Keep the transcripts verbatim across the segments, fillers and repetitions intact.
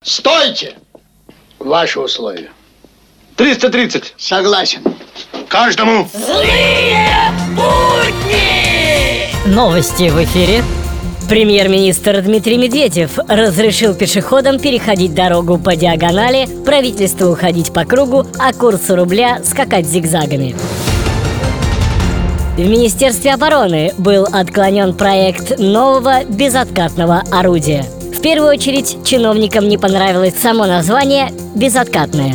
Стойте! Ваши условия. триста тридцать. Согласен. Каждому. Злые будни! Новости в эфире. Премьер-министр Дмитрий Медведев разрешил пешеходам переходить дорогу по диагонали, правительству ходить по кругу, а курсу рубля скакать зигзагами. В Министерстве обороны был отклонен проект нового безоткатного орудия. В первую очередь чиновникам не понравилось само название «безоткатное».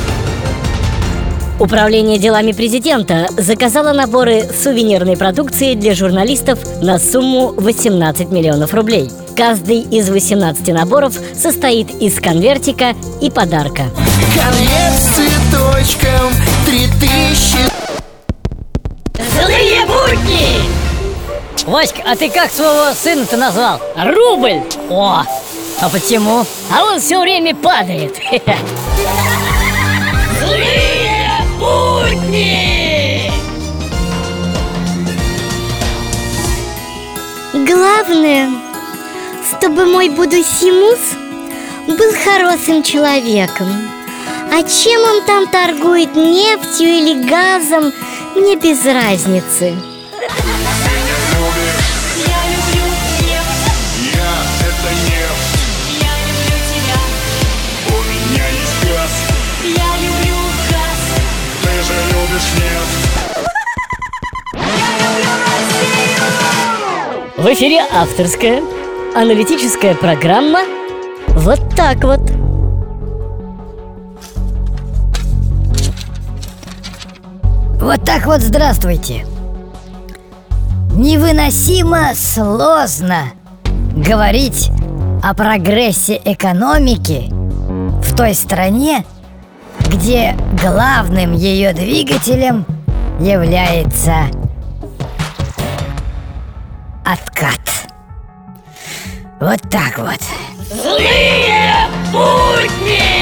Управление делами президента заказало наборы сувенирной продукции для журналистов на сумму восемнадцать миллионов рублей. Каждый из восемнадцати наборов состоит из конвертика и подарка. Конверт с цветочком, три тысячи. Злые будни! Васька, а ты как своего сына-то назвал? Рубль! О, а почему? А он все время падает. Злые будни! Главное, чтобы мой будущий был хорошим человеком. А чем он там торгует, нефтью или газом, мне без разницы. В эфире авторская аналитическая программа «Вот так вот». Вот так вот, здравствуйте. Невыносимо сложно говорить о прогрессе экономики в той стране, где главным ее двигателем является откат. Вот так вот. Злые будни!